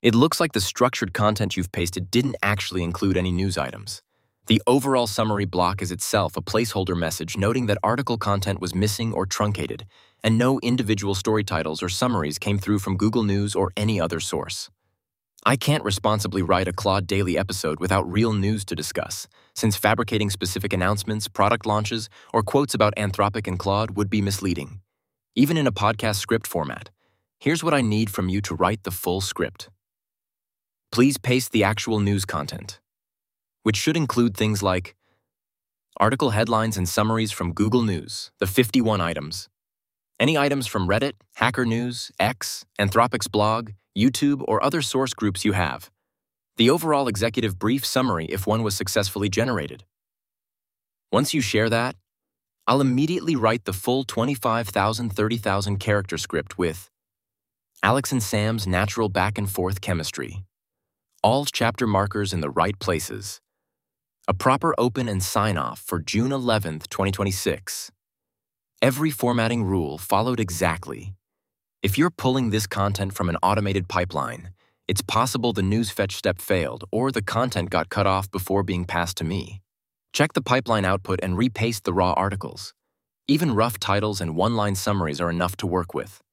It looks like the structured content you've pasted didn't actually include any news items. The overall summary block is itself a placeholder message noting that article content was missing or truncated, and no individual story titles or summaries came through from Google News or any other source. I can't responsibly write a Claude Daily episode without real news to discuss, since fabricating specific announcements, product launches, or quotes about Anthropic and Claude would be misleading. Even in a podcast script format, here's what I need from you to write the full script. Please paste the actual news content, which should include things like article headlines and summaries from Google News, the 51 items, any items from Reddit, Hacker News, X, Anthropic's blog, YouTube, or other source groups you have, the overall executive brief summary if one was successfully generated. Once you share that, I'll immediately write the full 25,000, 30,000 character script with Alex and Sam's natural back and forth chemistry, all chapter markers in the right places, a proper open and sign-off for June 11th, 2026. Every formatting rule followed exactly. If you're pulling this content from an automated pipeline, it's possible the news fetch step failed or the content got cut off before being passed to me. Check the pipeline output and repaste the raw articles. Even rough titles and one-line summaries are enough to work with.